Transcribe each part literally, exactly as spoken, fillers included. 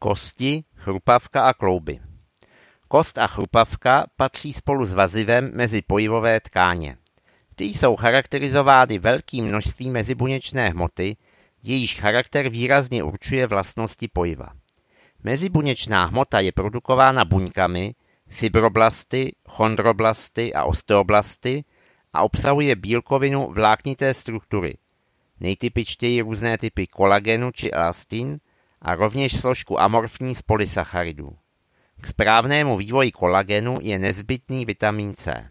Kosti, chrupavka a klouby. Kost a chrupavka patří spolu s vazivem mezi pojivové tkáně. Ty jsou charakterizovány velkým množstvím mezibuněčné hmoty, jejíž charakter výrazně určuje vlastnosti pojiva. Mezibuněčná hmota je produkována buňkami, fibroblasty, chondroblasty a osteoblasty a obsahuje bílkovinu vláknité struktury, nejtypičtěji různé typy kolagenu či elastin a rovněž složku amorfní z polysacharidů. K správnému vývoji kolagenu je nezbytný vitamin C.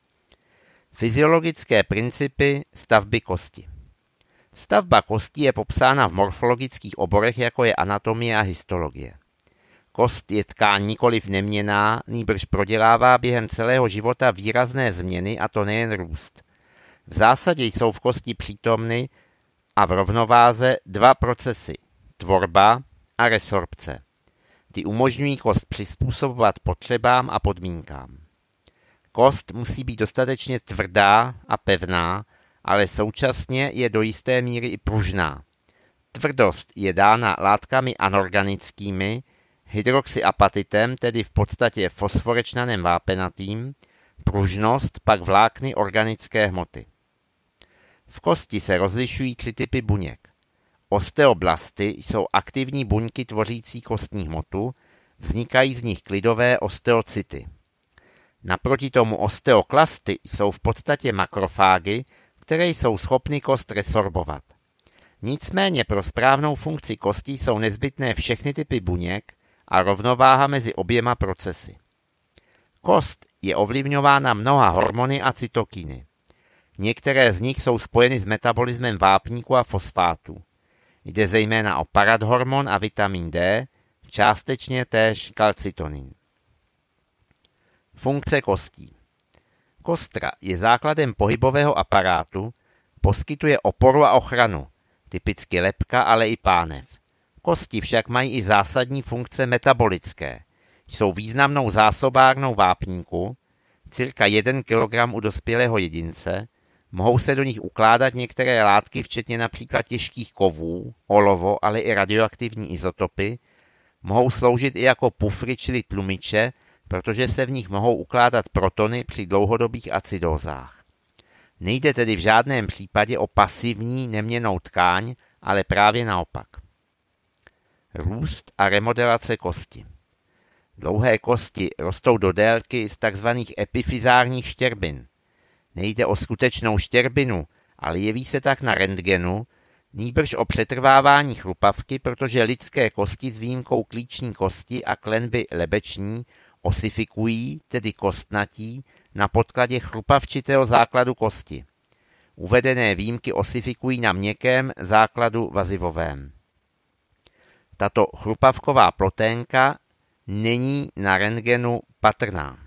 Fyziologické principy stavby kosti. Stavba kostí je popsána v morfologických oborech, jako je anatomie a histologie. Kost je tkáň nikoliv neměnná, nýbrž prodělává během celého života výrazné změny, a to nejen růst. V zásadě jsou v kosti přítomny a v rovnováze dva procesy – tvorba a resorpce. Ty umožňují kost přizpůsobovat potřebám a podmínkám. Kost musí být dostatečně tvrdá a pevná, ale současně je do jisté míry i pružná. Tvrdost je dána látkami anorganickými, hydroxyapatitem, tedy v podstatě fosforečnanem vápenatým, pružnost pak vlákny organické hmoty. V kosti se rozlišují tři typy buněk. Osteoblasty jsou aktivní buňky tvořící kostní hmotu, vznikají z nich klidové osteocyty. Naproti tomu osteoklasty jsou v podstatě makrofágy, které jsou schopny kost resorbovat. Nicméně pro správnou funkci kosti jsou nezbytné všechny typy buněk a rovnováha mezi oběma procesy. Kost je ovlivňována mnoha hormony a cytokiny. Některé z nich jsou spojeny s metabolismem vápníku a fosfátů. Jde zejména o paradhormon a vitamin D, částečně též kalcitonin. Funkce kostí. Kostra je základem pohybového aparátu, poskytuje oporu a ochranu, typicky lebka, ale i pánev. Kosti však mají i zásadní funkce metabolické. Jsou významnou zásobárnou vápníku, cirka jeden kilogram u dospělého jedince, mohou se do nich ukládat některé látky, včetně například těžkých kovů, olovo, ale i radioaktivní izotopy, mohou sloužit i jako pufry, čili tlumiče, protože se v nich mohou ukládat protony při dlouhodobých acidózách. Nejde tedy v žádném případě o pasivní neměnnou tkáň, ale právě naopak. Růst a remodelace kosti. Dlouhé kosti rostou do délky z tzv. Epifyzárních štěrbin. Nejde o skutečnou štěrbinu, ale jeví se tak na rentgenu, nýbrž o přetrvávání chrupavky, protože lidské kosti s výjimkou klíční kosti a klenby lebeční osifikují, tedy kostnatí, na podkladě chrupavčitého základu kosti. Uvedené výjimky osifikují na měkkém základu vazivovém. Tato chrupavková ploténka není na rentgenu patrná.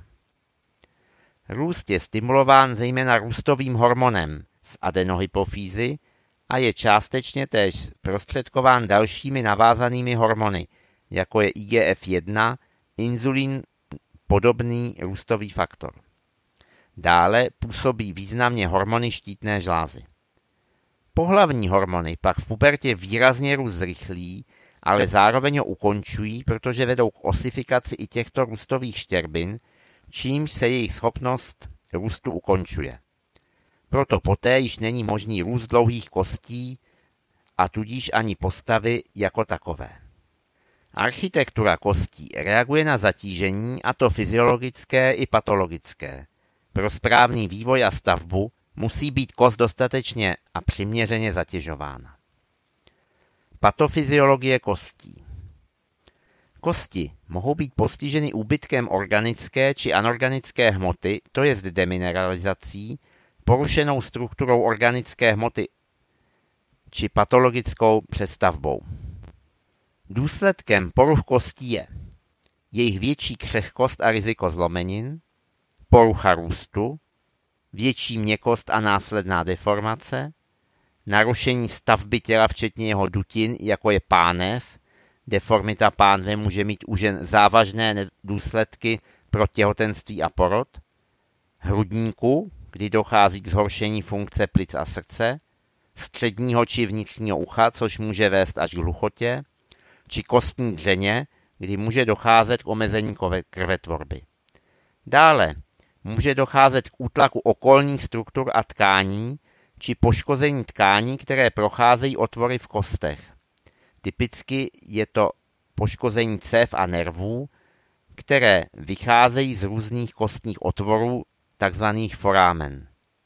Růst je stimulován zejména růstovým hormonem z adenohypofýzy a je částečně též zprostředkován dalšími navázanými hormony, jako je I G F jedna, inzulin podobný růstový faktor. Dále působí významně hormony štítné žlázy. Pohlavní hormony pak v pubertě výrazně růst zrychlí, ale zároveň ho ukončují, protože vedou k osifikaci i těchto růstových štěrbin, čímž se jejich schopnost růstu ukončuje. Proto poté již není možný růst dlouhých kostí a tudíž ani postavy jako takové. Architektura kostí reaguje na zatížení, a to fyziologické i patologické. Pro správný vývoj a stavbu musí být kost dostatečně a přiměřeně zatěžována. Patofyziologie kostí. Kosti mohou být postiženy úbytkem organické či anorganické hmoty, to jest demineralizací, porušenou strukturou organické hmoty či patologickou přestavbou. Důsledkem poruch kostí je jejich větší křehkost a riziko zlomenin, porucha růstu, větší měkkost a následná deformace, narušení stavby těla včetně jeho dutin, jako je pánev. Deformita pánve může mít u žen závažné důsledky pro těhotenství a porod, hrudníku, kdy dochází k zhoršení funkce plic a srdce, středního či vnitřního ucha, což může vést až k hluchotě, či kostní dřeně, kdy může docházet k omezení krvetvorby. Dále může docházet k útlaku okolních struktur a tkání či poškození tkání, které procházejí otvory v kostech. Typicky je to poškození cév a nervů, které vycházejí z různých kostních otvorů, takzvaných foramen.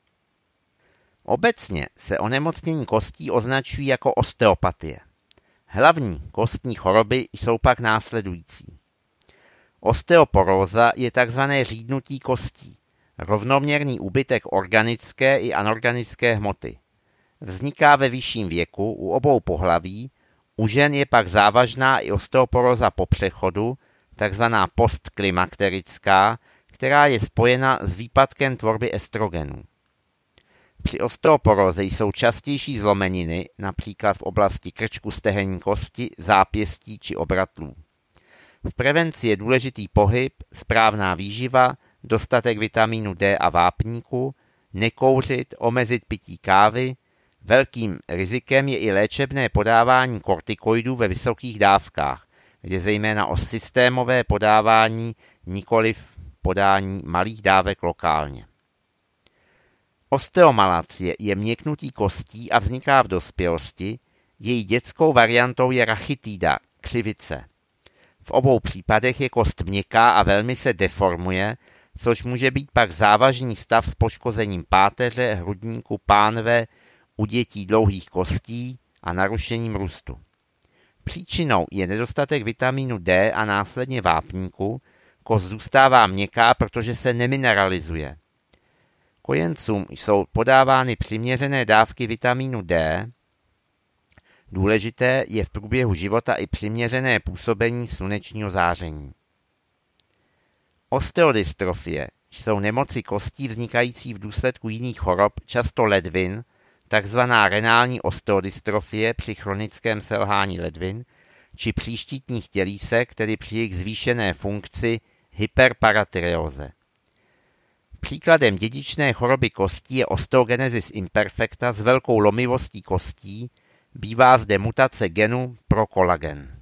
Obecně se onemocnění kostí označují jako osteopatie. Hlavní kostní choroby jsou pak následující. Osteoporóza je tzv. Řídnutí kostí, rovnoměrný úbytek organické i anorganické hmoty. Vzniká ve vyšším věku u obou pohlaví, u žen je pak závažná i osteoporóza po přechodu, takzvaná postklimakterická, která je spojena s výpadkem tvorby estrogenů. Při osteoporóze jsou častější zlomeniny, například v oblasti krčku stehenní kosti, zápěstí či obratlů. V prevenci je důležitý pohyb, správná výživa, dostatek vitamínu D a vápníku, nekouřit, omezit pití kávy. Velkým rizikem je i léčebné podávání kortikoidů ve vysokých dávkách, kde zejména o systémové podávání, nikoliv podání malých dávek lokálně. Osteomalacie je měknutí kostí a vzniká v dospělosti, její dětskou variantou je rachitída, křivice. V obou případech je kost měkká a velmi se deformuje, což může být pak závažný stav s poškozením páteře, hrudníku, pánve, u dětí dlouhých kostí a narušením růstu. Příčinou je nedostatek vitamínu D a následně vápníku, kost zůstává měkká, protože se nemineralizuje. Kojencům jsou podávány přiměřené dávky vitamínu D. Důležité je v průběhu života i přiměřené působení slunečního záření. Osteodystrofie jsou nemoci kostí vznikající v důsledku jiných chorob, často ledvin, takzvaná renální osteodystrofie při chronickém selhání ledvin, či příštítních tělísek, tedy při jejich zvýšené funkci hyperparatyreóze. Příkladem dědičné choroby kostí je osteogenesis imperfecta s velkou lomivostí kostí, bývá zde mutace genu pro kolagen.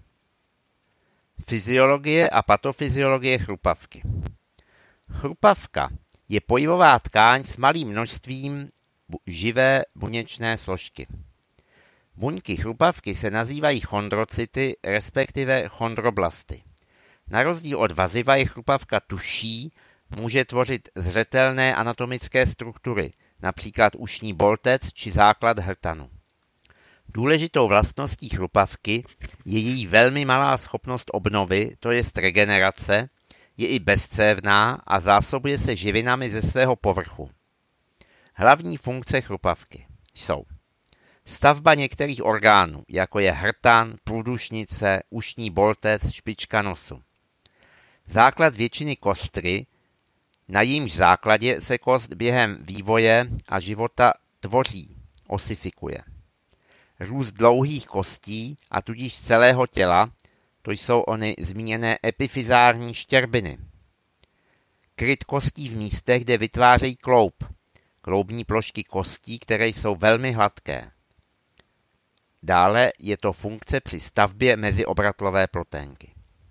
Fyziologie a patofyziologie chrupavky. Chrupavka je pojivová tkáň s malým množstvím živé buněčné složky. Buňky chrupavky se nazývají chondrocyty, respektive chondroblasty. Na rozdíl od vaziva je chrupavka tužší, může tvořit zřetelné anatomické struktury, například ušní boltec či základ hrtanu. Důležitou vlastností chrupavky je její velmi malá schopnost obnovy, to jest regenerace, je i bezcévná a zásobuje se živinami ze svého povrchu. Hlavní funkce chrupavky jsou stavba některých orgánů, jako je hrtan, průdušnice, ušní boltec, špička nosu. Základ většiny kostry, na jímž základě se kost během vývoje a života tvoří, osifikuje. Růst dlouhých kostí a tudíž celého těla, to jsou ony zmíněné epifizární štěrbiny. Kryt kostí v místech, kde vytvářejí kloub, kloubní plošky kostí, které jsou velmi hladké. Dále je to funkce při stavbě meziobratlové ploténky.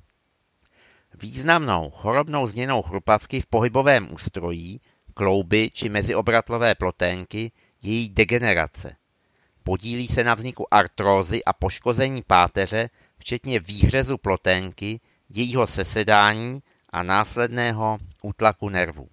Významnou chorobnou změnou chrupavky v pohybovém ústrojí, klouby či meziobratlové ploténky je její degenerace. Podílí se na vzniku artrózy a poškození páteře, včetně výhřezu ploténky, jejího sesedání a následného útlaku nervů.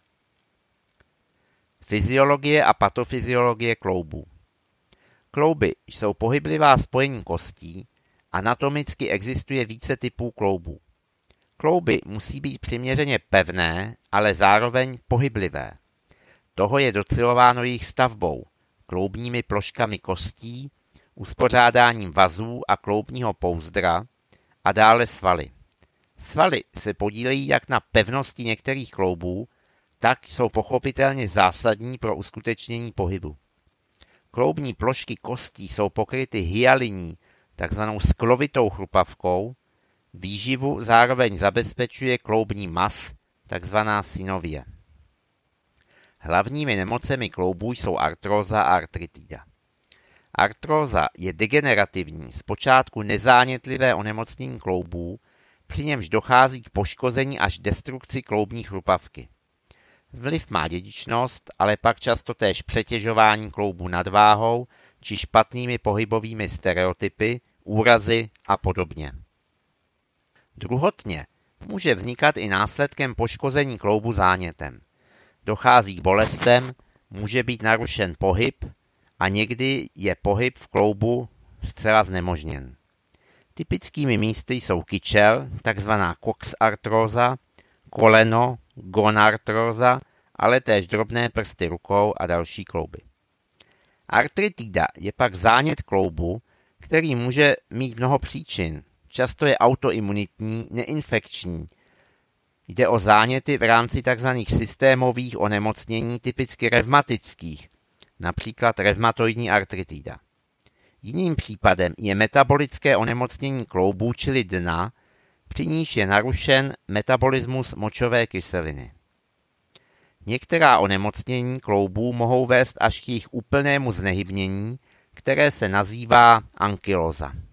Fyziologie a patofyziologie kloubů. Klouby jsou pohyblivá spojení kostí, anatomicky existuje více typů kloubů. Klouby musí být přiměřeně pevné, ale zároveň pohyblivé. Toho je docelováno jejich stavbou, kloubními ploškami kostí, uspořádáním vazů a kloubního pouzdra a dále svaly. Svaly se podílejí jak na pevnosti některých kloubů, tak jsou pochopitelně zásadní pro uskutečnění pohybu. Kloubní plošky kostí jsou pokryty hyalinní, takzvanou sklovitou chrupavkou. Výživu zároveň zabezpečuje kloubní mas, takzvaná synovie. Hlavními nemocemi kloubů jsou artróza a artritida. Artróza je degenerativní, zpočátku nezánětlivé onemocnění kloubů, při němž dochází k poškození až destrukci kloubní chrupavky. Vliv má dědičnost, ale pak často též přetěžování kloubů nadváhou či špatnými pohybovými stereotypy, úrazy a podobně. Druhotně může vznikat i následkem poškození kloubu zánětem. Dochází k bolestem, může být narušen pohyb a někdy je pohyb v kloubu zcela znemožněn. Typickými místy jsou kyčel, takzvaná coxartróza, koleno, gonartróza, ale též drobné prsty rukou a další klouby. Artritida je pak zánět kloubu, který může mít mnoho příčin. Často je autoimunitní, neinfekční. Jde o záněty v rámci tzv. Systémových onemocnění typicky revmatických, například revmatoidní artritida. Jiným případem je metabolické onemocnění kloubů, čili dna, při níž je narušen metabolismus močové kyseliny. Některá onemocnění kloubů mohou vést až k jejich úplnému znehybnění, které se nazývá ankylóza.